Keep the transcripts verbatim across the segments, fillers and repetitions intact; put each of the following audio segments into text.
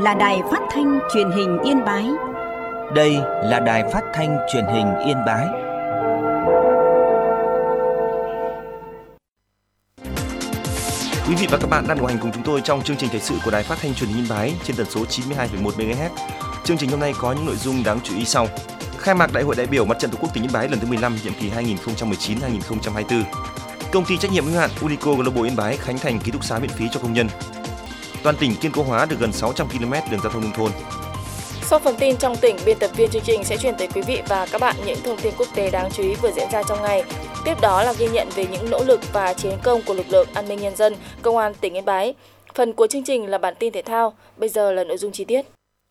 là Đài Phát thanh Truyền hình Yên Bái. Đây là Đài Phát thanh Truyền hình Yên Bái. Quý vị và các bạn đang đồng hành cùng chúng tôi trong chương trình thời sự của Đài Phát thanh Truyền hình Yên Bái trên tần số chín mươi hai phẩy một mê ga héc. Chương trình hôm nay có những nội dung đáng chú ý sau: khai mạc Đại hội đại biểu Mặt trận Tổ quốc tỉnh Yên Bái lần thứ mười lăm nhiệm kỳ hai nghìn không trăm mười chín đến hai nghìn không trăm hai mươi tư. Công ty trách nhiệm hữu hạn Unico Global Yên Bái khánh thành ký túc xá miễn phí cho công nhân. Toàn tỉnh kiên cố hóa được gần sáu trăm ki lô mét đường giao thông nông thôn. Sau phần tin trong tỉnh, biên tập viên chương trình sẽ chuyển tới quý vị và các bạn những thông tin quốc tế đáng chú ý vừa diễn ra trong ngày. Tiếp đó là ghi nhận về những nỗ lực và chiến công của lực lượng an ninh nhân dân, công an tỉnh Yên Bái. Phần của chương trình là bản tin thể thao, bây giờ là nội dung chi tiết.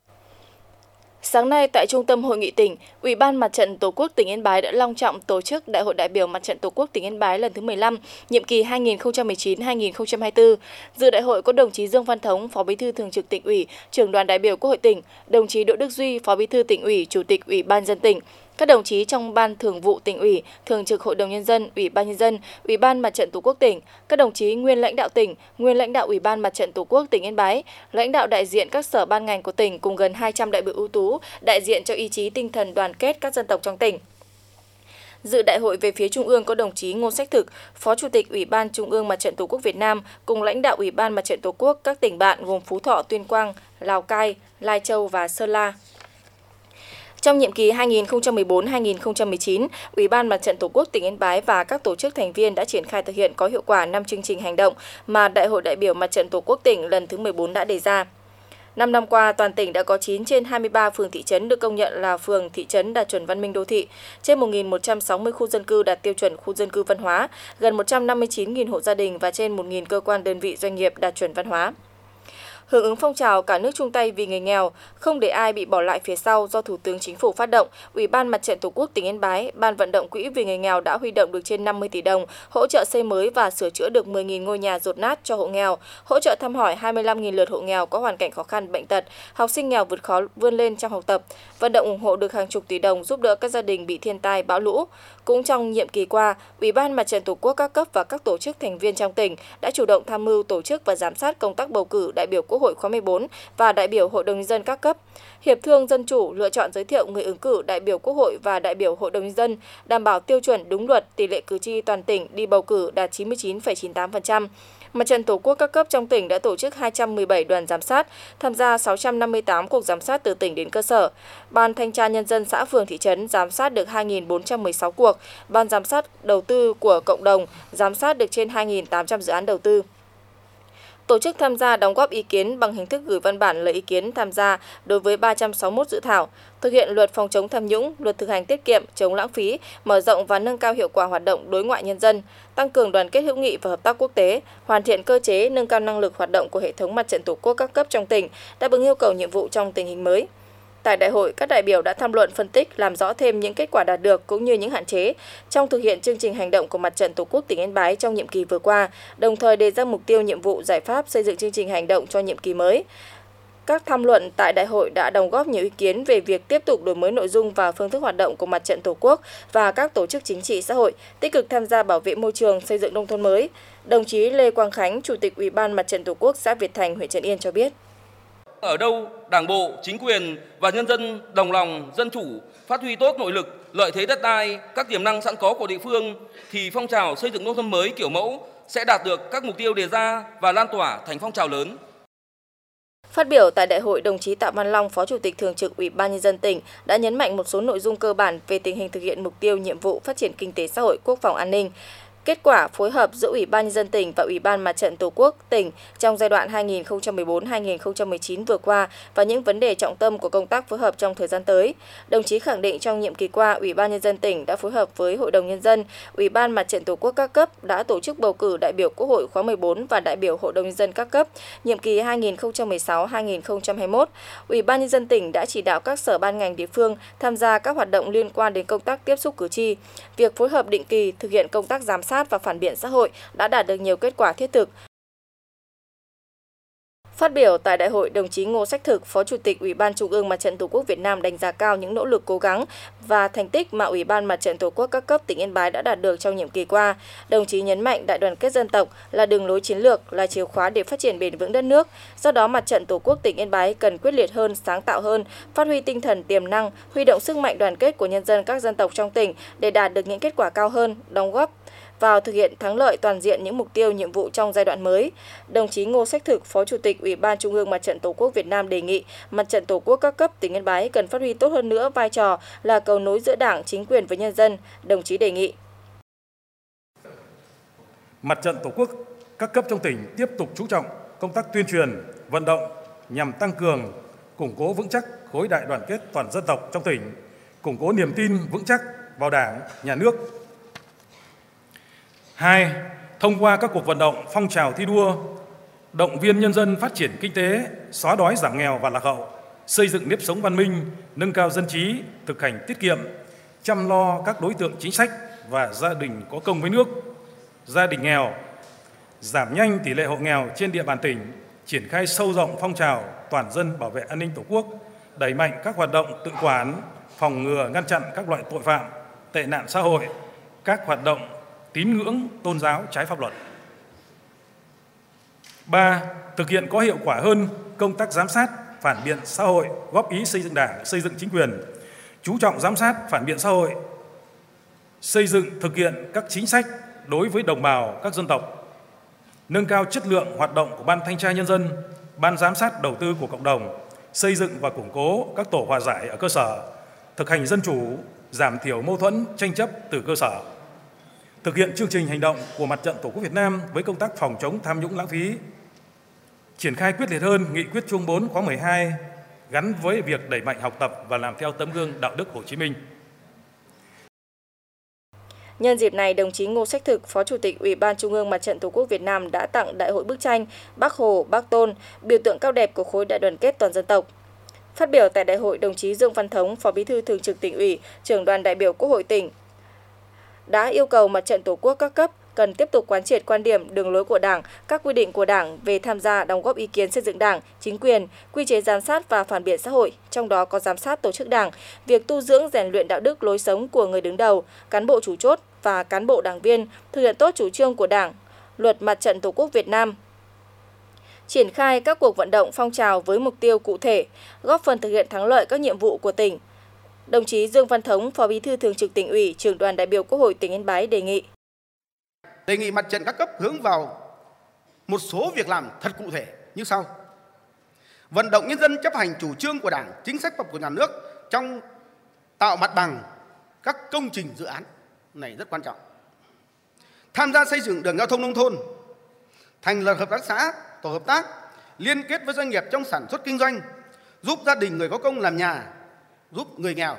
Sáng nay tại Trung tâm Hội nghị tỉnh, Ủy ban Mặt trận Tổ quốc tỉnh Yên Bái đã long trọng tổ chức Đại hội đại biểu Mặt trận Tổ quốc tỉnh Yên Bái lần thứ mười lăm, nhiệm kỳ hai nghìn không trăm mười chín đến hai nghìn không trăm hai mươi tư. Dự đại hội có đồng chí Dương Văn Thống, Phó Bí thư Thường trực Tỉnh ủy, Trưởng đoàn đại biểu Quốc hội tỉnh, đồng chí Đỗ Đức Duy, Phó Bí thư Tỉnh ủy, Chủ tịch Ủy ban nhân dân tỉnh, các đồng chí trong Ban Thường vụ Tỉnh ủy, Thường trực Hội đồng nhân dân, Ủy ban nhân dân, Ủy ban Mặt trận Tổ quốc tỉnh, các đồng chí nguyên lãnh đạo tỉnh, nguyên lãnh đạo Ủy ban Mặt trận Tổ quốc tỉnh Yên Bái, lãnh đạo đại diện các sở ban ngành của tỉnh cùng gần hai trăm đại biểu ưu tú, đại diện cho ý chí tinh thần đoàn kết các dân tộc trong tỉnh. Dự đại hội về phía Trung ương có đồng chí Ngô Sách Thực, Phó Chủ tịch Ủy ban Trung ương Mặt trận Tổ quốc Việt Nam cùng lãnh đạo Ủy ban Mặt trận Tổ quốc các tỉnh bạn gồm Phú Thọ, Tuyên Quang, Lào Cai, Lai Châu và Sơn La. Trong nhiệm kỳ hai nghìn không trăm mười bốn đến hai nghìn không trăm mười chín, Ủy ban Mặt trận Tổ quốc tỉnh Yên Bái và các tổ chức thành viên đã triển khai thực hiện có hiệu quả năm chương trình hành động mà Đại hội đại biểu Mặt trận Tổ quốc tỉnh lần thứ mười bốn đã đề ra. năm năm qua, toàn tỉnh đã có chín trên hai mươi ba phường thị trấn được công nhận là phường thị trấn đạt chuẩn văn minh đô thị, trên một nghìn một trăm sáu mươi khu dân cư đạt tiêu chuẩn khu dân cư văn hóa, gần một trăm năm mươi chín nghìn hộ gia đình và trên một nghìn cơ quan đơn vị doanh nghiệp đạt chuẩn văn hóa. Hưởng ứng phong trào cả nước chung tay vì người nghèo, không để ai bị bỏ lại phía sau do Thủ tướng Chính phủ phát động, Ủy ban Mặt trận Tổ quốc tỉnh Yên Bái, Ban vận động quỹ vì người nghèo đã huy động được trên năm mươi tỷ đồng, hỗ trợ xây mới và sửa chữa được mười nghìn ngôi nhà dột nát cho hộ nghèo, hỗ trợ thăm hỏi hai mươi lăm nghìn lượt hộ nghèo có hoàn cảnh khó khăn, bệnh tật, học sinh nghèo vượt khó vươn lên trong học tập, vận động ủng hộ được hàng chục tỷ đồng giúp đỡ các gia đình bị thiên tai, bão lũ. Cũng trong nhiệm kỳ qua, Ủy ban Mặt trận Tổ quốc các cấp và các tổ chức thành viên trong tỉnh đã chủ động tham mưu tổ chức và giám sát công tác bầu cử đại biểu Quốc hội khóa mười bốn và đại biểu Hội đồng nhân dân các cấp, hiệp thương dân chủ lựa chọn giới thiệu người ứng cử đại biểu Quốc hội và đại biểu Hội đồng nhân dân, đảm bảo tiêu chuẩn đúng luật, tỷ lệ cử tri toàn tỉnh đi bầu cử đạt chín mươi chín phẩy chín mươi tám phần trăm. Mặt trận Tổ quốc các cấp trong tỉnh đã tổ chức hai trăm mười bảy đoàn giám sát, tham gia sáu trăm năm mươi tám cuộc giám sát từ tỉnh đến cơ sở. Ban thanh tra nhân dân xã phường thị trấn giám sát được hai nghìn bốn trăm mười sáu cuộc, ban giám sát đầu tư của cộng đồng giám sát được trên hai nghìn tám trăm dự án đầu tư. Tổ chức tham gia đóng góp ý kiến bằng hình thức gửi văn bản lấy ý kiến tham gia đối với ba trăm sáu mươi mốt dự thảo, thực hiện luật phòng chống tham nhũng, luật thực hành tiết kiệm, chống lãng phí, mở rộng và nâng cao hiệu quả hoạt động đối ngoại nhân dân, tăng cường đoàn kết hữu nghị và hợp tác quốc tế, hoàn thiện cơ chế, nâng cao năng lực hoạt động của hệ thống Mặt trận Tổ quốc các cấp trong tỉnh, đáp ứng yêu cầu nhiệm vụ trong tình hình mới. Tại đại hội, các đại biểu đã tham luận phân tích, làm rõ thêm những kết quả đạt được cũng như những hạn chế trong thực hiện chương trình hành động của Mặt trận Tổ quốc tỉnh Yên Bái trong nhiệm kỳ vừa qua, đồng thời đề ra mục tiêu, nhiệm vụ, giải pháp xây dựng chương trình hành động cho nhiệm kỳ mới. Các tham luận tại đại hội đã đóng góp nhiều ý kiến về việc tiếp tục đổi mới nội dung và phương thức hoạt động của Mặt trận Tổ quốc và các tổ chức chính trị xã hội, tích cực tham gia bảo vệ môi trường, xây dựng nông thôn mới. Đồng chí Lê Quang Khánh, Chủ tịch Ủy ban Mặt trận Tổ quốc xã Việt Thành, huyện Trấn Yên cho biết. Ở đâu Đảng bộ, chính quyền và nhân dân đồng lòng, dân chủ, phát huy tốt nội lực, lợi thế đất đai, các tiềm năng sẵn có của địa phương thì phong trào xây dựng nông thôn mới kiểu mẫu sẽ đạt được các mục tiêu đề ra và lan tỏa thành phong trào lớn. Phát biểu tại đại hội, đồng chí Tạ Văn Long, Phó Chủ tịch Thường trực Ủy ban nhân dân tỉnh đã nhấn mạnh một số nội dung cơ bản về tình hình thực hiện mục tiêu, nhiệm vụ phát triển kinh tế xã hội, quốc phòng an ninh. Kết quả phối hợp giữa Ủy ban nhân dân tỉnh và Ủy ban Mặt trận Tổ quốc tỉnh trong giai đoạn hai nghìn không trăm mười bốn đến hai nghìn không trăm mười chín vừa qua và những vấn đề trọng tâm của công tác phối hợp trong thời gian tới. Đồng chí khẳng định trong nhiệm kỳ qua, Ủy ban nhân dân tỉnh đã phối hợp với Hội đồng nhân dân, Ủy ban Mặt trận Tổ quốc các cấp đã tổ chức bầu cử đại biểu Quốc hội khóa mười bốn và đại biểu Hội đồng nhân dân các cấp nhiệm kỳ hai nghìn không trăm mười sáu đến hai nghìn không trăm hai mươi mốt. Ủy ban nhân dân tỉnh đã chỉ đạo các sở ban ngành địa phương tham gia các hoạt động liên quan đến công tác tiếp xúc cử tri. Việc phối hợp định kỳ thực hiện công tác giám sát và phản biện xã hội đã đạt được nhiều kết quả thiết thực. Phát biểu tại đại hội, đồng chí Ngô Sách Thực, Phó Chủ tịch Ủy ban Trung ương Mặt trận Tổ quốc Việt Nam đánh giá cao những nỗ lực cố gắng và thành tích mà Ủy ban Mặt trận Tổ quốc các cấp tỉnh Yên Bái đã đạt được trong nhiệm kỳ qua. Đồng chí nhấn mạnh đại đoàn kết dân tộc là đường lối chiến lược, là chìa khóa để phát triển bền vững đất nước. Do đó, Mặt trận Tổ quốc tỉnh Yên Bái cần quyết liệt hơn, sáng tạo hơn, phát huy tinh thần tiềm năng, huy động sức mạnh đoàn kết của nhân dân các dân tộc trong tỉnh để đạt được những kết quả cao hơn, đóng góp vào thực hiện thắng lợi toàn diện những mục tiêu, nhiệm vụ trong giai đoạn mới. Đồng chí Ngô Sách Thực, Phó Chủ tịch Ủy ban Trung ương Mặt trận Tổ quốc Việt Nam đề nghị Mặt trận Tổ quốc các cấp tỉnh Yên Bái cần phát huy tốt hơn nữa vai trò là cầu nối giữa Đảng, chính quyền với nhân dân. Đồng chí đề nghị Mặt trận Tổ quốc các cấp trong tỉnh tiếp tục chú trọng công tác tuyên truyền, vận động nhằm tăng cường, củng cố vững chắc khối đại đoàn kết toàn dân tộc trong tỉnh, củng cố niềm tin vững chắc vào Đảng, Nhà nước. Hai, thông qua các cuộc vận động, phong trào thi đua, động viên nhân dân phát triển kinh tế, xóa đói giảm nghèo và lạc hậu, xây dựng nếp sống văn minh, nâng cao dân trí, thực hành tiết kiệm, chăm lo các đối tượng chính sách và gia đình có công với nước, gia đình nghèo, giảm nhanh tỷ lệ hộ nghèo trên địa bàn tỉnh, triển khai sâu rộng phong trào toàn dân bảo vệ an ninh Tổ quốc, đẩy mạnh các hoạt động tự quản, phòng ngừa ngăn chặn các loại tội phạm, tệ nạn xã hội, các hoạt động tín ngưỡng tôn giáo trái pháp luật. Ba, thực hiện có hiệu quả hơn công tác giám sát, phản biện xã hội, góp ý xây dựng Đảng, xây dựng chính quyền, chú trọng giám sát, phản biện xã hội, xây dựng thực hiện các chính sách đối với đồng bào các dân tộc, nâng cao chất lượng hoạt động của Ban Thanh tra Nhân dân, Ban Giám sát đầu tư của cộng đồng, xây dựng và củng cố các tổ hòa giải ở cơ sở, thực hành dân chủ, giảm thiểu mâu thuẫn, tranh chấp từ cơ sở. Thực hiện chương trình hành động của Mặt trận Tổ quốc Việt Nam với công tác phòng chống tham nhũng lãng phí, triển khai quyết liệt hơn nghị quyết Trung ương bốn khóa mười hai gắn với việc đẩy mạnh học tập và làm theo tấm gương đạo đức Hồ Chí Minh. Nhân dịp này, đồng chí Ngô Sách Thực, Phó Chủ tịch Ủy ban Trung ương Mặt trận Tổ quốc Việt Nam đã tặng Đại hội bức tranh Bác Hồ, Bác Tôn, biểu tượng cao đẹp của khối đại đoàn kết toàn dân tộc. Phát biểu tại đại hội, đồng chí Dương Văn Thống, Phó Bí thư Thường trực Tỉnh ủy, Trưởng đoàn đại biểu Quốc hội tỉnh đã yêu cầu Mặt trận Tổ quốc các cấp cần tiếp tục quán triệt quan điểm, đường lối của Đảng, các quy định của Đảng về tham gia đóng góp ý kiến xây dựng Đảng, chính quyền, quy chế giám sát và phản biện xã hội, trong đó có giám sát tổ chức Đảng, việc tu dưỡng rèn luyện đạo đức lối sống của người đứng đầu, cán bộ chủ chốt và cán bộ đảng viên, thực hiện tốt chủ trương của Đảng, Luật Mặt trận Tổ quốc Việt Nam. Triển khai các cuộc vận động phong trào với mục tiêu cụ thể, góp phần thực hiện thắng lợi các nhiệm vụ của tỉnh. Đồng chí Dương Văn Thống, Phó Bí thư Thường trực Tỉnh ủy, Trưởng đoàn đại biểu Quốc hội tỉnh Yên Bái đề nghị Đề nghị Mặt trận các cấp hướng vào một số việc làm thật cụ thể như sau. Vận động nhân dân chấp hành chủ trương của Đảng, chính sách pháp của nhà nước trong tạo mặt bằng các công trình dự án này rất quan trọng. Tham gia xây dựng đường giao thông nông thôn, thành lập hợp tác xã, tổ hợp tác, liên kết với doanh nghiệp trong sản xuất kinh doanh, giúp gia đình người có công làm nhà, giúp người nghèo.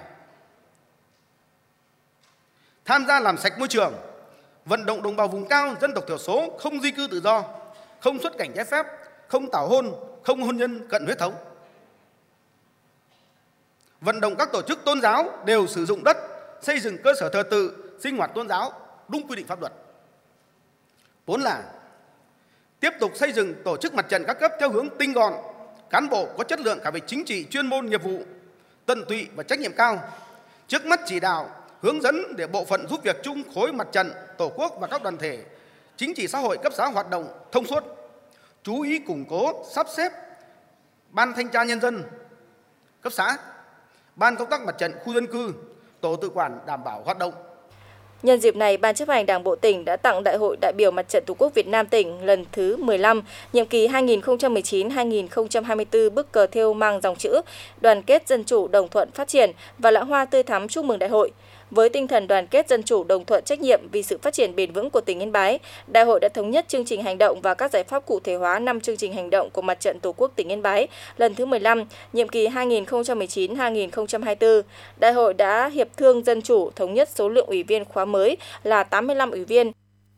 Tham gia làm sạch môi trường, vận động đồng bào vùng cao, dân tộc thiểu số không di cư tự do, không xuất cảnh trái phép, không tảo hôn, không hôn nhân cận huyết thống. Vận động các tổ chức tôn giáo đều sử dụng đất, xây dựng cơ sở thờ tự, sinh hoạt tôn giáo đúng quy định pháp luật. Bốn là tiếp tục xây dựng tổ chức mặt trận các cấp theo hướng tinh gọn, cán bộ có chất lượng cả về chính trị, chuyên môn, nghiệp vụ, tận tụy và trách nhiệm cao. Trước mắt chỉ đạo, hướng dẫn để bộ phận giúp việc chung khối mặt trận, Tổ quốc và các đoàn thể chính trị xã hội cấp xã hoạt động thông suốt. Chú ý củng cố, sắp xếp Ban Thanh tra Nhân dân cấp xã, Ban công tác mặt trận khu dân cư, tổ tự quản đảm bảo hoạt động. Nhân dịp này, Ban chấp hành Đảng bộ tỉnh đã tặng Đại hội đại biểu Mặt trận Tổ quốc Việt Nam tỉnh lần thứ mười lăm, nhiệm kỳ hai nghìn không trăm mười chín đến hai nghìn không trăm hai mươi tư bức cờ thêu mang dòng chữ Đoàn kết dân chủ đồng thuận phát triển và lẵng hoa tươi thắm chúc mừng đại hội. Với tinh thần đoàn kết dân chủ đồng thuận trách nhiệm vì sự phát triển bền vững của tỉnh Yên Bái, đại hội đã thống nhất chương trình hành động và các giải pháp cụ thể hóa năm chương trình hành động của Mặt trận Tổ quốc tỉnh Yên Bái lần thứ mười lăm, nhiệm kỳ hai nghìn không trăm mười chín đến hai nghìn không trăm hai mươi tư. Đại hội đã hiệp thương dân chủ thống nhất số lượng ủy viên khóa mới là tám mươi lăm ủy viên.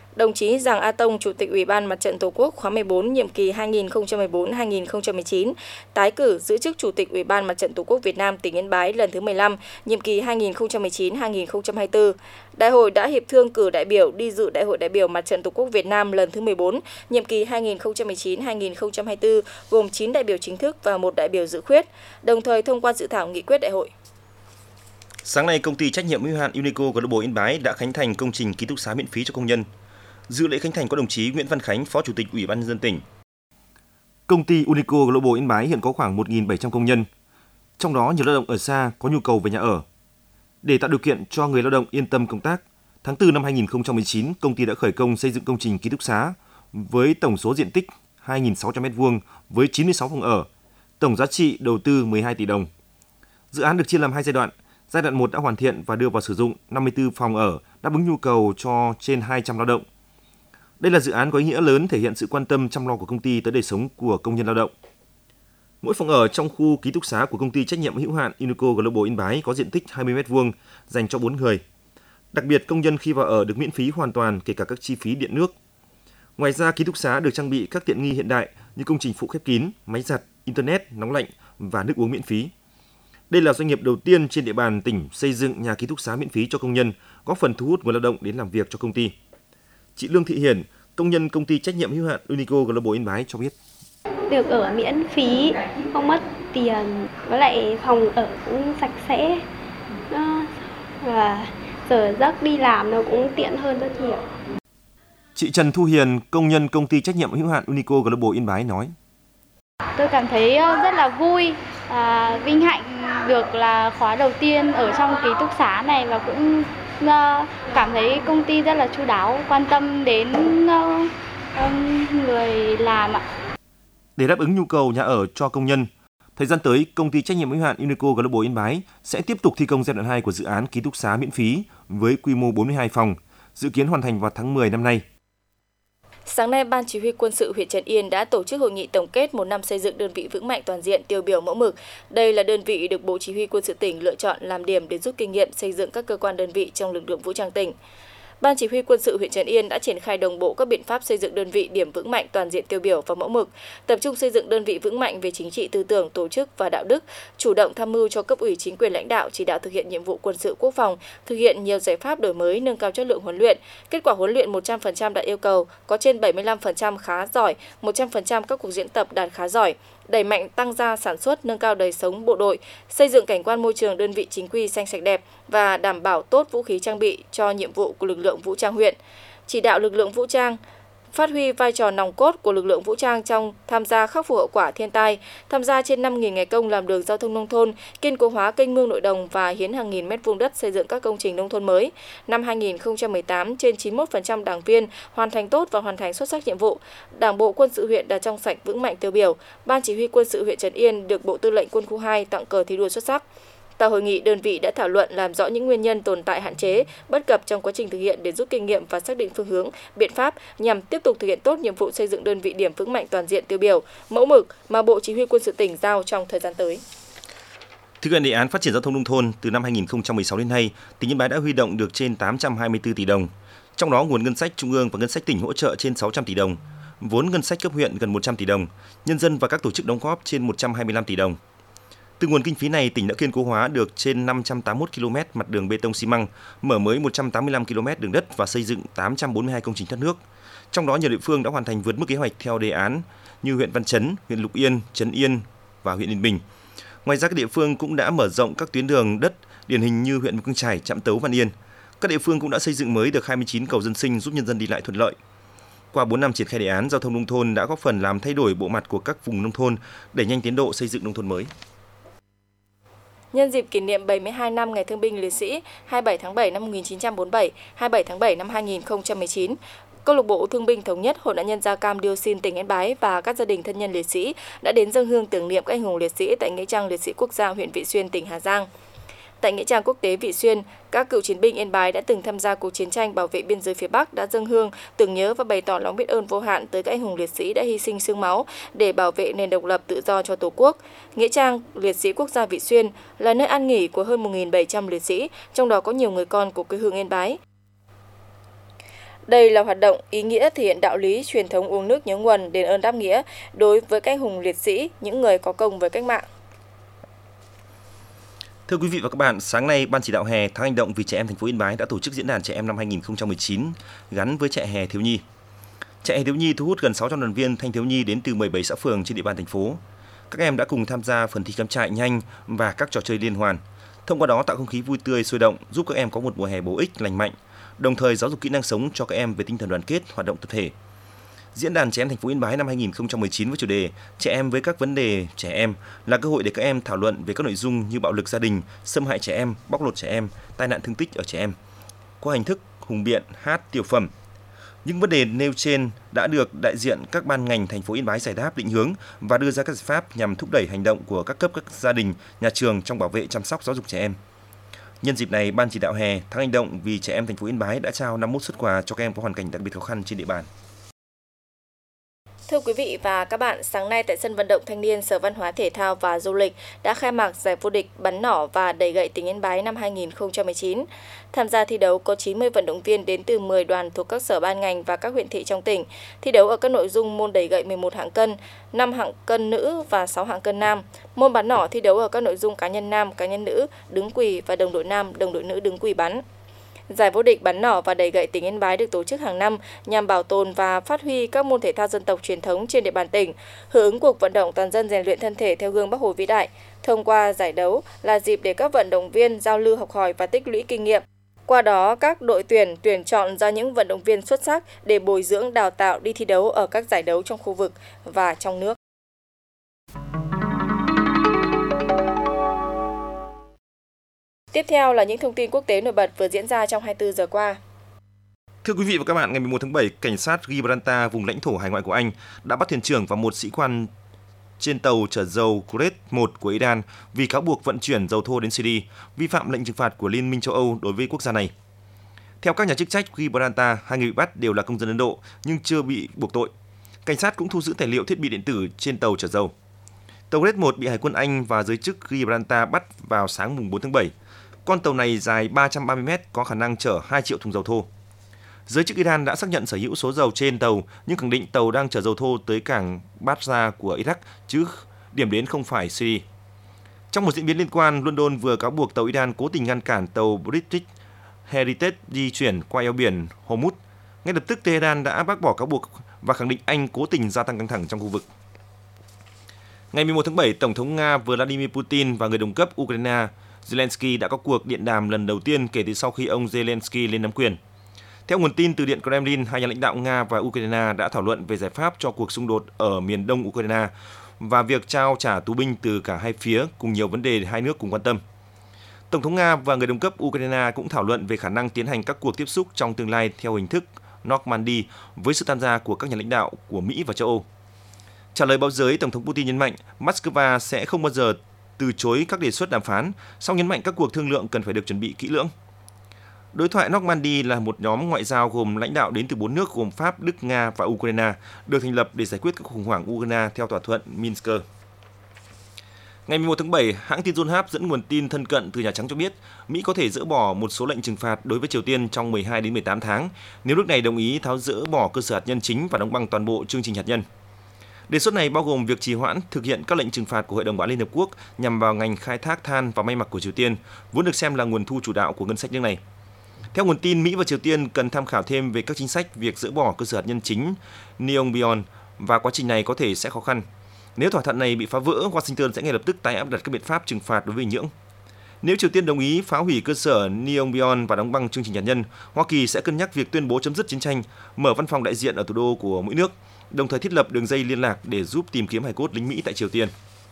Đồng chí Giàng A Tông, Chủ tịch Ủy ban Mặt trận Tổ quốc khóa mười bốn, nhiệm kỳ hai nghìn không trăm mười bốn đến hai nghìn không trăm mười chín, tái cử giữ chức Chủ tịch Ủy ban Mặt trận Tổ quốc Việt Nam tỉnh Yên Bái lần thứ mười lăm, nhiệm kỳ hai nghìn không trăm mười chín đến hai nghìn không trăm hai mươi tư. Đại hội đã hiệp thương cử đại biểu đi dự Đại hội đại biểu Mặt trận Tổ quốc Việt Nam lần thứ mười bốn, nhiệm kỳ hai nghìn không trăm mười chín đến hai nghìn không trăm hai mươi tư, gồm chín đại biểu chính thức và một đại biểu dự khuyết, đồng thời thông qua dự thảo nghị quyết đại hội. Sáng nay, công ty trách nhiệm hữu hạn Unico Global Yên Bái đã khánh thành công trình ký túc xá miễn phí cho công nhân. Dự lễ khánh thành có đồng chí Nguyễn Văn Khánh, Phó Chủ tịch Ủy ban nhân dân tỉnh. Công ty Unico Global Yên Bái hiện có khoảng một nghìn bảy trăm công nhân, trong đó nhiều lao động ở xa có nhu cầu về nhà ở. Để tạo điều kiện cho người lao động yên tâm công tác, tháng tư năm hai nghìn không trăm mười chín, công ty đã khởi công xây dựng công trình ký túc xá với tổng số diện tích hai nghìn sáu trăm mét vuông với chín mươi sáu phòng ở, tổng giá trị đầu tư mười hai tỷ đồng. Dự án được chia làm hai giai đoạn. Giai đoạn một đã hoàn thiện và đưa vào sử dụng năm mươi tư phòng ở, đáp ứng nhu cầu cho trên hai trăm lao động. Đây là dự án có ý nghĩa lớn thể hiện sự quan tâm chăm lo của công ty tới đời sống của công nhân lao động. Mỗi phòng ở trong khu ký túc xá của công ty trách nhiệm hữu hạn Unico Global Yên Bái có diện tích hai mươi mét vuông dành cho bốn người. Đặc biệt, công nhân khi vào ở được miễn phí hoàn toàn kể cả các chi phí điện nước. Ngoài ra, ký túc xá được trang bị các tiện nghi hiện đại như công trình phụ khép kín, máy giặt, internet, nóng lạnh và nước uống miễn phí. Đây là doanh nghiệp đầu tiên trên địa bàn tỉnh xây dựng nhà ký túc xá miễn phí cho công nhân, góp phần thu hút người lao động đến làm việc cho công ty. Chị Lương Thị Hiền, công nhân công ty trách nhiệm hữu hạn Unico Global Yên Bái cho biết. Được ở miễn phí, không mất tiền, với lại phòng ở cũng sạch sẽ, và giờ giấc đi làm nó cũng tiện hơn rất nhiều. Chị Trần Thu Hiền, công nhân công ty trách nhiệm hữu hạn Unico Global Yên Bái nói. Tôi cảm thấy rất là vui, à, vinh hạnh được là khóa đầu tiên ở trong ký túc xá này, và cũng uh, cảm thấy công ty rất là chu đáo, quan tâm đến uh, um, người làm ạ. Để đáp ứng nhu cầu nhà ở cho công nhân, thời gian tới, công ty trách nhiệm hữu hạn Unico Global Yên Bái sẽ tiếp tục thi công giai đoạn hai của dự án ký túc xá miễn phí với quy mô bốn mươi hai phòng, dự kiến hoàn thành vào tháng mười năm nay. Sáng nay, Ban Chỉ huy Quân sự huyện Trấn Yên đã tổ chức hội nghị tổng kết một năm xây dựng đơn vị vững mạnh toàn diện tiêu biểu mẫu mực. Đây là đơn vị được Bộ Chỉ huy Quân sự tỉnh lựa chọn làm điểm để rút kinh nghiệm xây dựng các cơ quan đơn vị trong lực lượng vũ trang tỉnh. Ban Chỉ huy Quân sự huyện Trấn Yên đã triển khai đồng bộ các biện pháp xây dựng đơn vị điểm vững mạnh toàn diện tiêu biểu và mẫu mực, tập trung xây dựng đơn vị vững mạnh về chính trị tư tưởng, tổ chức và đạo đức, chủ động tham mưu cho cấp ủy chính quyền lãnh đạo chỉ đạo thực hiện nhiệm vụ quân sự quốc phòng, thực hiện nhiều giải pháp đổi mới, nâng cao chất lượng huấn luyện. Kết quả huấn luyện một trăm phần trăm đạt yêu cầu, có trên bảy mươi lăm phần trăm khá giỏi, một trăm phần trăm các cuộc diễn tập đạt khá giỏi. Đẩy mạnh tăng gia sản xuất, nâng cao đời sống bộ đội, xây dựng cảnh quan môi trường đơn vị chính quy xanh sạch đẹp và đảm bảo tốt vũ khí trang bị cho nhiệm vụ của lực lượng vũ trang huyện. Chỉ đạo lực lượng vũ trang phát huy vai trò nòng cốt của lực lượng vũ trang trong tham gia khắc phục hậu quả thiên tai, tham gia trên năm nghìn ngày công làm đường giao thông nông thôn, kiên cố hóa kênh mương nội đồng và hiến hàng nghìn mét vuông đất xây dựng các công trình nông thôn mới. Năm hai nghìn không trăm mười tám, trên chín mươi mốt phần trăm đảng viên hoàn thành tốt và hoàn thành xuất sắc nhiệm vụ. Đảng bộ quân sự huyện đạt trong sạch vững mạnh tiêu biểu. Ban Chỉ huy Quân sự huyện Trấn Yên được Bộ Tư lệnh Quân khu hai tặng cờ thi đua xuất sắc. Tại hội nghị, đơn vị đã thảo luận làm rõ những nguyên nhân tồn tại hạn chế, bất cập trong quá trình thực hiện để rút kinh nghiệm và xác định phương hướng, biện pháp nhằm tiếp tục thực hiện tốt nhiệm vụ xây dựng đơn vị điểm vững mạnh toàn diện tiêu biểu, mẫu mực mà Bộ Chỉ huy Quân sự tỉnh giao trong thời gian tới. Thực hiện đề án phát triển giao thông nông thôn từ năm hai nghìn không trăm mười sáu đến nay, tỉnh Yên Bái đã huy động được trên tám trăm hai mươi tư tỷ đồng. Trong đó, nguồn ngân sách trung ương và ngân sách tỉnh hỗ trợ trên sáu trăm tỷ đồng, vốn ngân sách cấp huyện gần một trăm tỷ đồng, nhân dân và các tổ chức đóng góp trên một trăm hai mươi lăm tỷ đồng. Từ nguồn kinh phí này, tỉnh đã kiên cố hóa được trên năm trăm tám mươi mốt ki lô mét mặt đường bê tông xi măng, mở mới một trăm tám mươi lăm ki lô mét đường đất và xây dựng tám trăm bốn mươi hai công trình thoát nước. Trong đó, nhiều địa phương đã hoàn thành vượt mức kế hoạch theo đề án như huyện Văn Chấn, huyện Lục Yên, Trấn Yên và huyện Yên Bình. Ngoài ra, các địa phương cũng đã mở rộng các tuyến đường đất điển hình như huyện Mù Căng Chải, Trạm Tấu, Văn Yên. Các địa phương cũng đã xây dựng mới được hai mươi chín cầu dân sinh giúp nhân dân đi lại thuận lợi. Qua bốn năm triển khai đề án, giao thông nông thôn đã góp phần làm thay đổi bộ mặt của các vùng nông thôn, đẩy nhanh tiến độ xây dựng nông thôn mới. Nhân dịp kỷ niệm bảy mươi hai năm Ngày Thương binh Liệt sĩ hai mươi bảy tháng bảy năm một nghìn chín trăm bốn mươi bảy, hai mươi bảy tháng bảy năm hai nghìn không trăm mười chín, Câu lạc bộ Thương binh Thống nhất, Hội nạn nhân da cam dioxin tỉnh Yên Bái và các gia đình thân nhân liệt sĩ đã đến dâng hương tưởng niệm các anh hùng liệt sĩ tại nghĩa trang liệt sĩ quốc gia huyện Vị Xuyên, tỉnh Hà Giang. Tại nghĩa trang quốc tế Vị Xuyên, các cựu chiến binh Yên Bái đã từng tham gia cuộc chiến tranh bảo vệ biên giới phía Bắc đã dâng hương, tưởng nhớ và bày tỏ lòng biết ơn vô hạn tới các anh hùng liệt sĩ đã hy sinh xương máu để bảo vệ nền độc lập tự do cho Tổ quốc. Nghĩa trang liệt sĩ quốc gia Vị Xuyên là nơi an nghỉ của hơn một nghìn bảy trăm liệt sĩ, trong đó có nhiều người con của quê hương Yên Bái. Đây là hoạt động ý nghĩa thể hiện đạo lý truyền thống uống nước nhớ nguồn, đền ơn đáp nghĩa đối với các anh hùng liệt sĩ, những người có công với cách mạng. Thưa quý vị và các bạn, sáng nay Ban chỉ đạo hè tháng hành động vì trẻ em thành phố Yên Bái đã tổ chức diễn đàn trẻ em năm hai nghìn không trăm mười chín gắn với trại hè thiếu nhi. Trại hè thiếu nhi thu hút gần sáu trăm đoàn viên thanh thiếu nhi đến từ mười bảy xã phường trên địa bàn thành phố. Các em đã cùng tham gia phần thi cắm trại nhanh và các trò chơi liên hoan. Thông qua đó tạo không khí vui tươi sôi động, giúp các em có một mùa hè bổ ích lành mạnh, đồng thời giáo dục kỹ năng sống cho các em về tinh thần đoàn kết, hoạt động tập thể. Diễn đàn trẻ em thành phố Yên Bái năm hai nghìn không trăm mười chín với chủ đề Trẻ em với các vấn đề trẻ em là cơ hội để các em thảo luận về các nội dung như bạo lực gia đình, xâm hại trẻ em, bóc lột trẻ em, tai nạn thương tích ở trẻ em. Qua hình thức hùng biện, hát, tiểu phẩm. Những vấn đề nêu trên đã được đại diện các ban ngành thành phố Yên Bái giải đáp, định hướng và đưa ra các giải pháp nhằm thúc đẩy hành động của các cấp, các gia đình, nhà trường trong bảo vệ, chăm sóc, giáo dục trẻ em. Nhân dịp này, Ban chỉ đạo hè tháng hành động vì trẻ em thành phố Yên Bái đã trao năm mươi mốt suất quà cho các em có hoàn cảnh đặc biệt khó khăn trên địa bàn. Thưa quý vị và các bạn, sáng nay tại sân vận động thanh niên Sở Văn hóa Thể thao và Du lịch đã khai mạc giải vô địch bắn nỏ và đẩy gậy tỉnh Yên Bái năm hai nghìn không trăm mười chín. Tham gia thi đấu có chín mươi vận động viên đến từ mười đoàn thuộc các sở ban ngành và các huyện thị trong tỉnh. Thi đấu ở các nội dung môn đẩy gậy mười một hạng cân, năm hạng cân nữ và sáu hạng cân nam. Môn bắn nỏ thi đấu ở các nội dung cá nhân nam, cá nhân nữ, đứng quỳ và đồng đội nam, đồng đội nữ đứng quỳ bắn. Giải vô địch bắn nỏ và đẩy gậy tỉnh Yên Bái được tổ chức hàng năm nhằm bảo tồn và phát huy các môn thể thao dân tộc truyền thống trên địa bàn tỉnh, hưởng ứng cuộc vận động toàn dân rèn luyện thân thể theo gương Bác Hồ vĩ đại. Thông qua giải đấu là dịp để các vận động viên giao lưu học hỏi và tích lũy kinh nghiệm. Qua đó, các đội tuyển tuyển chọn ra những vận động viên xuất sắc để bồi dưỡng đào tạo đi thi đấu ở các giải đấu trong khu vực và trong nước. Tiếp theo là những thông tin quốc tế nổi bật vừa diễn ra trong hai mươi bốn giờ qua. Thưa quý vị và các bạn, ngày mười một tháng bảy, cảnh sát Gibraltar, vùng lãnh thổ hải ngoại của Anh, đã bắt thuyền trưởng và một sĩ quan trên tàu chở dầu Kuwait một của Iran vì cáo buộc vận chuyển dầu thô đến Syria, vi phạm lệnh trừng phạt của Liên minh châu Âu đối với quốc gia này. Theo các nhà chức trách Gibraltar, hai người bị bắt đều là công dân Ấn Độ nhưng chưa bị buộc tội. Cảnh sát cũng thu giữ tài liệu thiết bị điện tử trên tàu chở dầu. Tàu Kuwait một bị Hải quân Anh và giới chức Gibraltar bắt vào sáng mùng bốn tháng bảy. Con tàu này dài ba trăm ba mươi mét, có khả năng chở hai triệu thùng dầu thô. Giới chức Iran đã xác nhận sở hữu số dầu trên tàu, nhưng khẳng định tàu đang chở dầu thô tới cảng Basra của Iraq, chứ điểm đến không phải Syria. Trong một diễn biến liên quan, London vừa cáo buộc tàu Iran cố tình ngăn cản tàu British Heritage di chuyển qua eo biển Hormuz. Ngay lập tức, Tehran đã bác bỏ cáo buộc và khẳng định Anh cố tình gia tăng căng thẳng trong khu vực. Ngày mười một tháng bảy, Tổng thống Nga Vladimir Putin và người đồng cấp Ukraine Zelensky đã có cuộc điện đàm lần đầu tiên kể từ sau khi ông Zelensky lên nắm quyền. Theo nguồn tin từ Điện Kremlin, hai nhà lãnh đạo Nga và Ukraine đã thảo luận về giải pháp cho cuộc xung đột ở miền đông Ukraine và việc trao trả tù binh từ cả hai phía cùng nhiều vấn đề hai nước cùng quan tâm. Tổng thống Nga và người đồng cấp Ukraine cũng thảo luận về khả năng tiến hành các cuộc tiếp xúc trong tương lai theo hình thức Normandy với sự tham gia của các nhà lãnh đạo của Mỹ và châu Âu. Trả lời báo giới, Tổng thống Putin nhấn mạnh Moscow sẽ không bao giờ từ chối các đề xuất đàm phán, song nhấn mạnh các cuộc thương lượng cần phải được chuẩn bị kỹ lưỡng. Đối thoại Normandy là một nhóm ngoại giao gồm lãnh đạo đến từ bốn nước gồm Pháp, Đức, Nga và Ukraine, được thành lập để giải quyết các khủng hoảng Ukraine theo thỏa thuận Minsk. Ngày mười một tháng bảy, hãng tin Yonhap dẫn nguồn tin thân cận từ Nhà Trắng cho biết Mỹ có thể dỡ bỏ một số lệnh trừng phạt đối với Triều Tiên trong mười hai đến mười tám tháng nếu nước này đồng ý tháo dỡ bỏ cơ sở hạt nhân chính và đóng băng toàn bộ chương trình hạt nhân. Đề xuất này bao gồm việc trì hoãn thực hiện các lệnh trừng phạt của Hội đồng Bảo an Liên Hợp Quốc nhằm vào ngành khai thác than và may mặc của Triều Tiên, vốn được xem là nguồn thu chủ đạo của ngân sách nước này. Theo nguồn tin, Mỹ và Triều Tiên cần tham khảo thêm về các chính sách việc dỡ bỏ cơ sở hạt nhân chính Neongbyon và quá trình này có thể sẽ khó khăn. Nếu thỏa thuận này bị phá vỡ, Washington sẽ ngay lập tức tái áp đặt các biện pháp trừng phạt đối với Bình Nhưỡng. Nếu Triều Tiên đồng ý phá hủy cơ sở Neongbyon và đóng băng chương trình hạt nhân, Hoa Kỳ sẽ cân nhắc việc tuyên bố chấm dứt chiến tranh, mở văn phòng đại diện ở thủ đô của mỗi nước, đồng thời thiết lập đường dây liên lạc để giúp tìm kiếm hài cốt lính Mỹ tại Triều Tiên.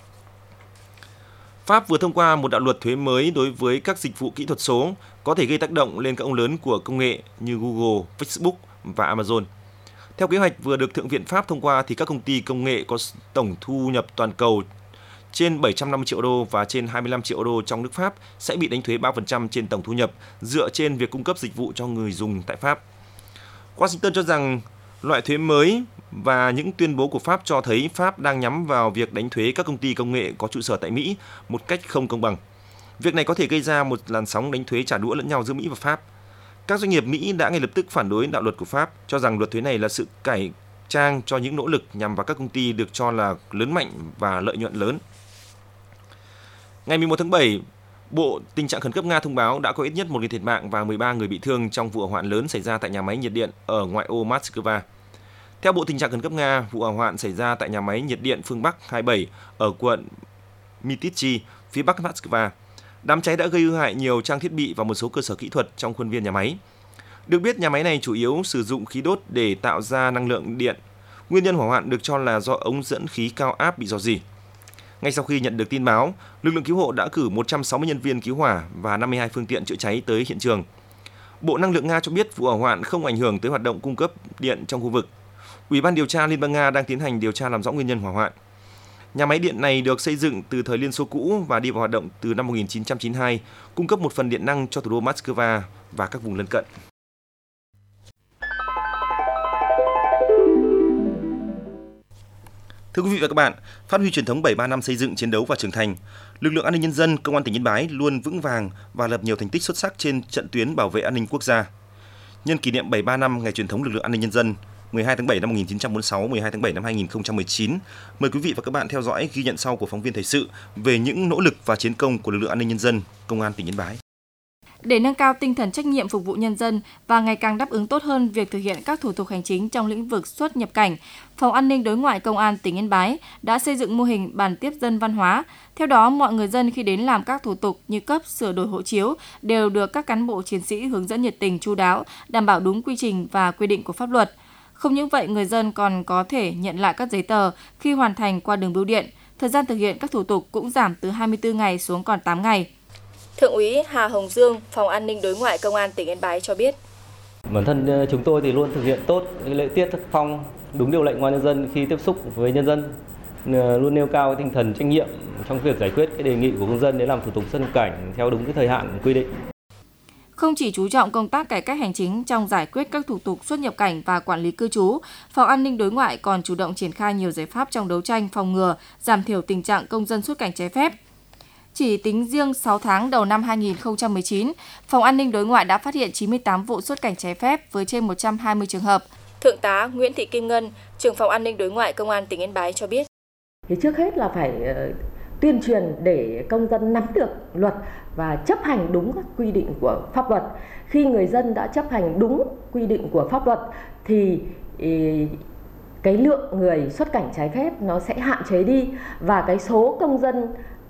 Pháp vừa thông qua một đạo luật thuế mới đối với các dịch vụ kỹ thuật số có thể gây tác động lên các ông lớn của công nghệ như Google, Facebook và Amazon. Theo kế hoạch vừa được Thượng viện Pháp thông qua thì các công ty công nghệ có tổng thu nhập toàn cầu trên bảy trăm năm mươi triệu đô và trên hai mươi lăm triệu đô trong nước Pháp sẽ bị đánh thuế ba phần trăm trên tổng thu nhập dựa trên việc cung cấp dịch vụ cho người dùng tại Pháp. Washington cho rằng loại thuế mới và những tuyên bố của Pháp cho thấy Pháp đang nhắm vào việc đánh thuế các công ty công nghệ có trụ sở tại Mỹ một cách không công bằng. Việc này có thể gây ra một làn sóng đánh thuế trả đũa lẫn nhau giữa Mỹ và Pháp. Các doanh nghiệp Mỹ đã ngay lập tức phản đối đạo luật của Pháp, cho rằng luật thuế này là sự cải trang cho những nỗ lực nhằm vào các công ty được cho là lớn mạnh và lợi nhuận lớn. Ngày mười một tháng bảy, Bộ Tình trạng khẩn cấp Nga thông báo đã có ít nhất một người thiệt mạng và mười ba người bị thương trong vụ hỏa hoạn lớn xảy ra tại nhà máy nhiệt điện ở ngoại ô Moscow. Theo Bộ Tình trạng khẩn cấp Nga, vụ hỏa hoạn xảy ra tại nhà máy nhiệt điện phương Bắc hai mươi bảy ở quận Mytishchi, phía bắc Moscow. Đám cháy đã gây hư hại nhiều trang thiết bị và một số cơ sở kỹ thuật trong khuôn viên nhà máy. Được biết, nhà máy này chủ yếu sử dụng khí đốt để tạo ra năng lượng điện. Nguyên nhân hỏa hoạn được cho là do ống dẫn khí cao áp bị rò rỉ. Ngay sau khi nhận được tin báo, lực lượng cứu hộ đã cử một trăm sáu mươi nhân viên cứu hỏa và năm mươi hai phương tiện chữa cháy tới hiện trường. Bộ Năng lượng Nga cho biết vụ hỏa hoạn không ảnh hưởng tới hoạt động cung cấp điện trong khu vực. Ủy ban điều tra Liên bang Nga đang tiến hành điều tra làm rõ nguyên nhân hỏa hoạn. Nhà máy điện này được xây dựng từ thời Liên Xô cũ và đi vào hoạt động từ năm một nghìn chín trăm chín mươi hai, cung cấp một phần điện năng cho thủ đô Moscow và các vùng lân cận. Thưa quý vị và các bạn, phát huy truyền thống bảy mươi ba năm xây dựng, chiến đấu và trưởng thành, lực lượng an ninh nhân dân, Công an tỉnh Yên Bái luôn vững vàng và lập nhiều thành tích xuất sắc trên trận tuyến bảo vệ an ninh quốc gia. Nhân kỷ niệm bảy mươi ba năm ngày truyền thống lực lượng an ninh nhân dân, mười hai tháng bảy năm một nghìn chín trăm bốn mươi sáu, mười hai tháng bảy năm hai nghìn không trăm mười chín, mời quý vị và các bạn theo dõi ghi nhận sau của phóng viên thời sự về những nỗ lực và chiến công của lực lượng an ninh nhân dân, Công an tỉnh Yên Bái. Để nâng cao tinh thần trách nhiệm phục vụ nhân dân và ngày càng đáp ứng tốt hơn việc thực hiện các thủ tục hành chính trong lĩnh vực xuất nhập cảnh, Phòng An ninh Đối ngoại Công an tỉnh Yên Bái đã xây dựng mô hình bàn tiếp dân văn hóa. Theo đó, mọi người dân khi đến làm các thủ tục như cấp, sửa đổi hộ chiếu đều được các cán bộ chiến sĩ hướng dẫn nhiệt tình, chu đáo, đảm bảo đúng quy trình và quy định của pháp luật. Không những vậy, người dân còn có thể nhận lại các giấy tờ khi hoàn thành qua đường bưu điện. Thời gian thực hiện các thủ tục cũng giảm từ hai mươi tư ngày xuống còn tám ngày. Thượng úy Hà Hồng Dương, Phòng An ninh Đối ngoại Công an tỉnh Yên Bái cho biết. Bản thân chúng tôi thì luôn thực hiện tốt lễ tiết tác phong, đúng điều lệnh công an nhân dân khi tiếp xúc với nhân dân, luôn nêu cao tinh thần trách nhiệm trong việc giải quyết cái đề nghị của công dân để làm thủ tục xuất nhập cảnh theo đúng cái thời hạn quy định. Không chỉ chú trọng công tác cải cách hành chính trong giải quyết các thủ tục xuất nhập cảnh và quản lý cư trú, Phòng An ninh Đối ngoại còn chủ động triển khai nhiều giải pháp trong đấu tranh phòng ngừa, giảm thiểu tình trạng công dân xuất cảnh trái phép. Chỉ tính riêng sáu tháng đầu năm hai nghìn không trăm mười chín, Phòng An ninh Đối ngoại đã phát hiện chín mươi tám vụ xuất cảnh trái phép với trên một trăm hai mươi trường hợp. Thượng tá Nguyễn Thị Kim Ngân, trưởng Phòng An ninh Đối ngoại Công an tỉnh Yên Bái cho biết. Thì trước hết là phải uh, tuyên truyền để công dân nắm được luật và chấp hành đúng các quy định của pháp luật. Khi người dân đã chấp hành đúng quy định của pháp luật thì uh, cái lượng người xuất cảnh trái phép nó sẽ hạn chế đi và cái số công dân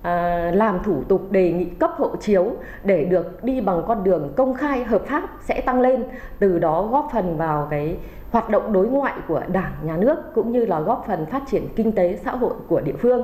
À, làm thủ tục đề nghị cấp hộ chiếu để được đi bằng con đường công khai hợp pháp sẽ tăng lên, từ đó góp phần vào cái hoạt động đối ngoại của Đảng, Nhà nước cũng như là góp phần phát triển kinh tế xã hội của địa phương.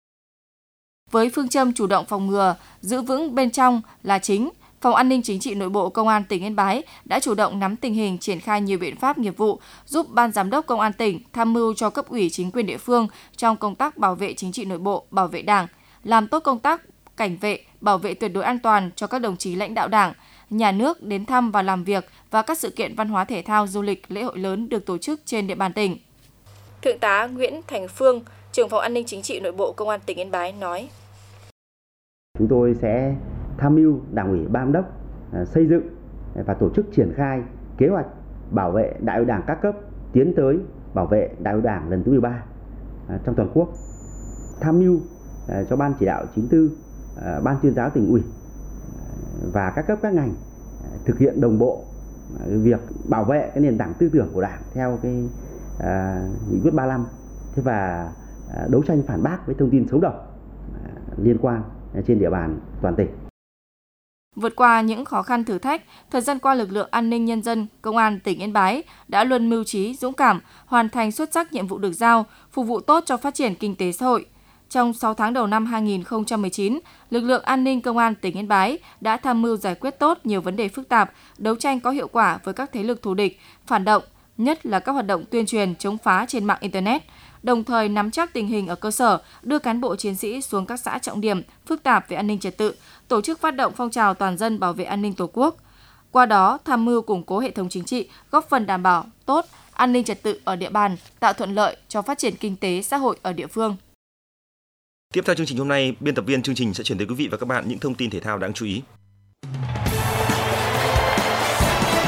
Với phương châm chủ động phòng ngừa, giữ vững bên trong là chính, Phòng An ninh Chính trị Nội bộ Công an tỉnh Yên Bái đã chủ động nắm tình hình, triển khai nhiều biện pháp nghiệp vụ, giúp Ban Giám đốc Công an tỉnh tham mưu cho cấp ủy chính quyền địa phương trong công tác bảo vệ chính trị nội bộ, bảo vệ Đảng, làm tốt công tác cảnh vệ, bảo vệ tuyệt đối an toàn cho các đồng chí lãnh đạo Đảng, Nhà nước đến thăm và làm việc và các sự kiện văn hóa thể thao, du lịch, lễ hội lớn được tổ chức trên địa bàn tỉnh. Thượng tá Nguyễn Thành Phương, trưởng Phòng An ninh Chính trị Nội bộ Công an tỉnh Yên Bái nói. Chúng tôi sẽ tham mưu Đảng ủy, Ban Giám đốc xây dựng và tổ chức triển khai kế hoạch bảo vệ Đại hội Đảng các cấp tiến tới bảo vệ Đại hội Đảng lần thứ mười ba trong toàn quốc. Tham mưu cho Ban chỉ đạo chín tư, Ban tuyên giáo tỉnh ủy và các cấp các ngành thực hiện đồng bộ việc bảo vệ cái nền tảng tư tưởng của Đảng theo cái à, nghị quyết ba mươi lăm, thế và à, đấu tranh phản bác với thông tin xấu độc à, liên quan trên địa bàn toàn tỉnh. Vượt qua những khó khăn thử thách, thời gian qua lực lượng an ninh nhân dân, Công an tỉnh Yên Bái đã luôn mưu trí, dũng cảm, hoàn thành xuất sắc nhiệm vụ được giao, phục vụ tốt cho phát triển kinh tế xã hội. Trong sáu tháng đầu năm hai nghìn không trăm mười chín, lực lượng an ninh Công an tỉnh Yên Bái đã tham mưu giải quyết tốt nhiều vấn đề phức tạp, đấu tranh có hiệu quả với các thế lực thù địch, phản động, nhất là các hoạt động tuyên truyền chống phá trên mạng Internet, đồng thời nắm chắc tình hình ở cơ sở, đưa cán bộ chiến sĩ xuống các xã trọng điểm, phức tạp về an ninh trật tự, tổ chức phát động phong trào toàn dân bảo vệ an ninh Tổ quốc. Qua đó, tham mưu củng cố hệ thống chính trị, góp phần đảm bảo tốt an ninh trật tự ở địa bàn, tạo thuận lợi cho phát triển kinh tế xã hội ở địa phương. Tiếp theo chương trình hôm nay, biên tập viên chương trình sẽ chuyển tới quý vị và các bạn những thông tin thể thao đáng chú ý.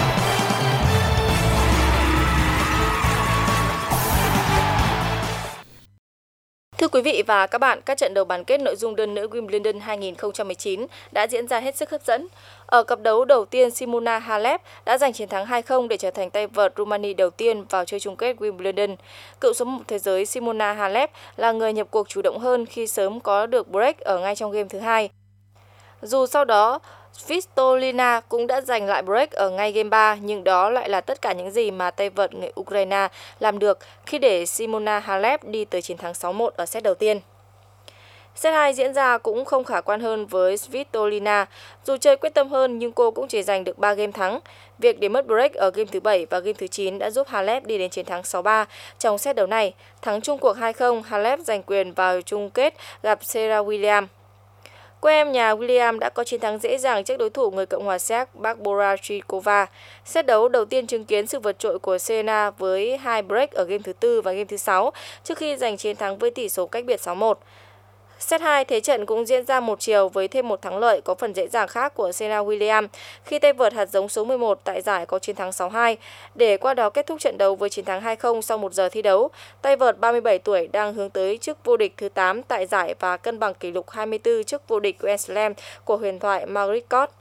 quý vị và các bạn, các trận đấu bán kết nội dung đơn nữ Wimbledon hai không một chín đã diễn ra hết sức hấp dẫn. Ở cặp đấu đầu tiên, Simona Halep đã giành chiến thắng hai không để trở thành tay vợt Rumani đầu tiên vào chơi chung kết Wimbledon. Cựu số một thế giới Simona Halep là người nhập cuộc chủ động hơn khi sớm có được break ở ngay trong game thứ hai. Dù sau đó Svitolina cũng đã giành lại break ở ngay game ba, nhưng đó lại là tất cả những gì mà tay vợt người Ukraine làm được khi để Simona Halep đi tới chiến thắng sáu một ở set đầu tiên. Set hai diễn ra cũng không khả quan hơn với Svitolina. Dù chơi quyết tâm hơn nhưng cô cũng chỉ giành được ba game thắng. Việc để mất break ở game thứ bảy và game thứ chín đã giúp Halep đi đến chiến thắng sáu ba trong set đấu này. Thắng chung cuộc hai không, Halep giành quyền vào chung kết gặp Serena Williams. Cô em nhà Williams đã có chiến thắng dễ dàng trước đối thủ người Cộng hòa Séc Barbora Krejcikova. Set đấu đầu tiên chứng kiến sự vượt trội của Serena với hai break ở game thứ tư và game thứ sáu trước khi giành chiến thắng với tỷ số cách biệt sáu một. Set hai thế trận cũng diễn ra một chiều với thêm một thắng lợi có phần dễ dàng khác của Serena Williams khi tay vợt hạt giống số mười một tại giải có chiến thắng sáu hai, để qua đó kết thúc trận đấu với chiến thắng hai không sau một giờ thi đấu. Tay vợt ba mươi bảy tuổi đang hướng tới chức vô địch thứ tám tại giải và cân bằng kỷ lục hai mươi tư chức vô địch Grand Slam của huyền thoại Margaret Court.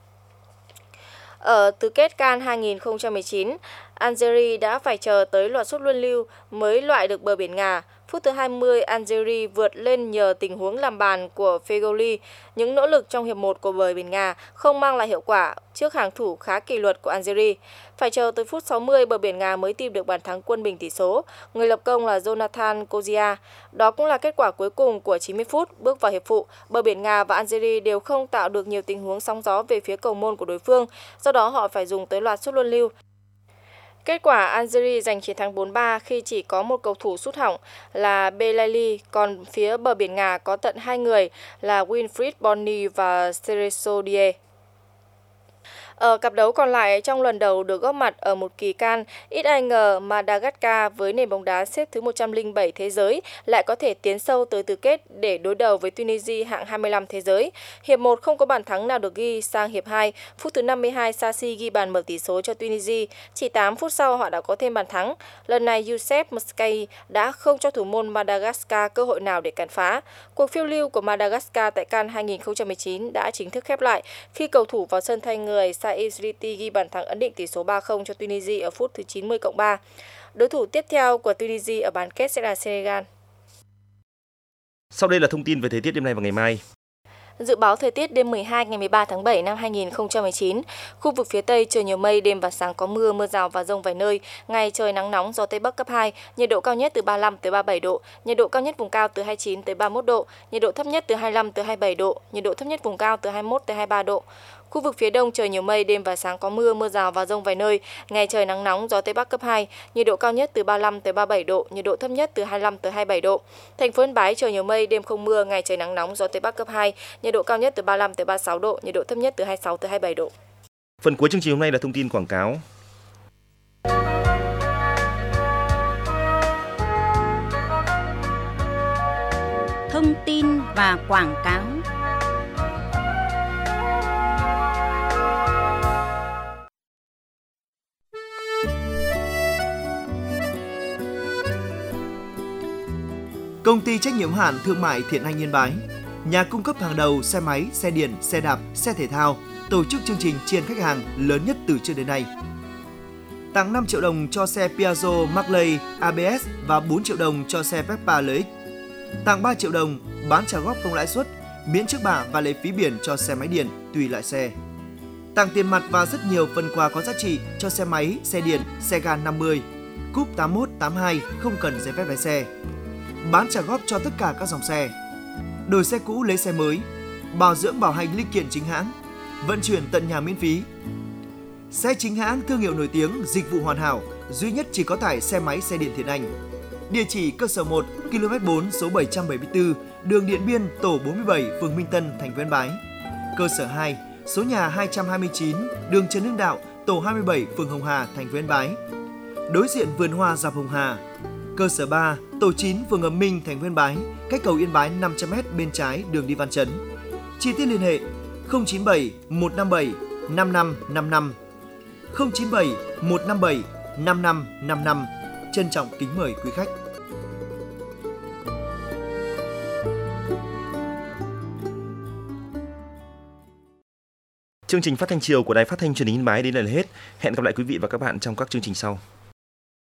Ở tứ kết Cannes hai không một chín, Algeria đã phải chờ tới loạt sút luân lưu mới loại được bờ biển Nga. Phút thứ hai mươi, Algeria vượt lên nhờ tình huống làm bàn của Feghouli. Những nỗ lực trong hiệp một của bờ biển Nga không mang lại hiệu quả trước hàng thủ khá kỷ luật của Algeria. Phải chờ tới phút sáu mươi, bờ biển Nga mới tìm được bàn thắng quân bình tỷ số. Người lập công là Jonathan Kozia. Đó cũng là kết quả cuối cùng của chín mươi phút. Bước vào hiệp phụ, bờ biển Nga và Algeria đều không tạo được nhiều tình huống sóng gió về phía cầu môn của đối phương. Do đó họ phải dùng tới loạt sút luân lưu. Kết quả Algeria giành chiến thắng bốn ba khi chỉ có một cầu thủ sút hỏng là Belaili, còn phía bờ biển Nga có tận hai người là Wilfried Bony và Cerezo Die. Ở cặp đấu còn lại trong lần đầu được góp mặt ở một kỳ Cannes, ít ai ngờ Madagascar với nền bóng đá xếp thứ một trăm lẻ bảy thế giới lại có thể tiến sâu tới tứ kết để đối đầu với Tunisia hạng hai mươi lăm thế giới. Hiệp một không có bàn thắng nào được ghi, sang hiệp hai, phút thứ năm mươi hai Sassi ghi bàn mở tỷ số cho Tunisia. Chỉ tám phút sau họ đã có thêm bàn thắng. Lần này Youssef Mskai đã không cho thủ môn Madagascar cơ hội nào để cản phá. Cuộc phiêu lưu của Madagascar tại Cannes hai không một chín đã chính thức khép lại khi cầu thủ vào sân thay người Saïd Sriti ghi bàn thắng ấn định tỷ số ba không cho Tunisia ở phút thứ chín mươi cộng ba. Đối thủ tiếp theo của Tunisia ở bán kết sẽ là Senegal. Sau đây là thông tin về thời tiết đêm nay và ngày mai. Dự báo thời tiết đêm mười hai ngày mười ba tháng bảy năm hai không một chín, khu vực phía Tây trời nhiều mây, đêm và sáng có mưa, mưa rào và dông vài nơi, ngày trời nắng nóng, gió Tây Bắc cấp hai, nhiệt độ cao nhất từ ba mươi lăm tới ba mươi bảy độ, nhiệt độ cao nhất vùng cao từ hai mươi chín tới ba mươi mốt độ, nhiệt độ thấp nhất từ hai mươi lăm tới hai mươi bảy độ, nhiệt độ thấp nhất vùng cao từ hai mươi mốt tới hai mươi ba độ. Khu vực phía Đông trời nhiều mây, đêm và sáng có mưa, mưa rào và dông vài nơi, ngày trời nắng nóng, gió Tây Bắc cấp hai, nhiệt độ cao nhất từ ba mươi lăm tới ba mươi bảy độ, nhiệt độ thấp nhất từ hai mươi lăm tới hai mươi bảy độ. Thành phố Yên Bái trời nhiều mây, đêm không mưa, ngày trời nắng nóng, gió Tây Bắc cấp hai, nhiệt độ cao nhất từ ba mươi lăm tới ba mươi sáu độ, nhiệt độ thấp nhất từ hai mươi sáu tới hai mươi bảy độ. Phần cuối chương trình hôm nay là thông tin quảng cáo. Thông tin và quảng cáo. Công ty trách nhiệm hữu hạn thương mại Thiện Anh Yên Bái, nhà cung cấp hàng đầu xe máy, xe điện, xe đạp, xe thể thao, tổ chức chương trình tri ân khách hàng lớn nhất từ trước đến nay. Tặng năm triệu đồng cho xe Piaggio Marley a bê ét và bốn triệu đồng cho xe Vespa lờ ích. Tặng ba triệu đồng bán trả góp không lãi suất, miễn trước bạ và lệ phí biển cho xe máy điện tùy loại xe. Tặng tiền mặt và rất nhiều phần quà có giá trị cho xe máy, xe điện, xe Gan năm mươi, Cúp tám mốt, tám hai không cần giấy phép lái xe. Bán trả góp cho tất cả các dòng xe. Đổi xe cũ lấy xe mới, bảo dưỡng bảo hành linh kiện chính hãng, vận chuyển tận nhà miễn phí. Xe chính hãng thương hiệu nổi tiếng, dịch vụ hoàn hảo, duy nhất chỉ có tải xe máy xe điện Thiện Anh. Địa chỉ cơ sở một, ki lô mét bốn, số bảy trăm bảy mươi tư, đường Điện Biên, tổ bốn mươi bảy, phường Minh Tân, thành phố Yên Bái. Cơ sở hai, số nhà hai trăm hai mươi chín, đường Trần Hưng Đạo, tổ hai mươi bảy, phường Hồng Hà, thành phố Yên Bái. Đối diện vườn hoa dọc Hồng Hà. Cơ sở ba, tổ chín, phường Ấm Minh, thành phố Yên Bái, cách cầu Yên Bái năm trăm mét bên trái đường đi Văn Chấn. Chi tiết liên hệ không chín bảy một năm bảy năm năm năm năm, không chín bảy một năm bảy năm năm năm năm. Trân trọng kính mời quý khách. Chương trình phát thanh chiều của Đài Phát thanh Truyền hình Yên Bái đến đây là hết. Hẹn gặp lại quý vị và các bạn trong các chương trình sau.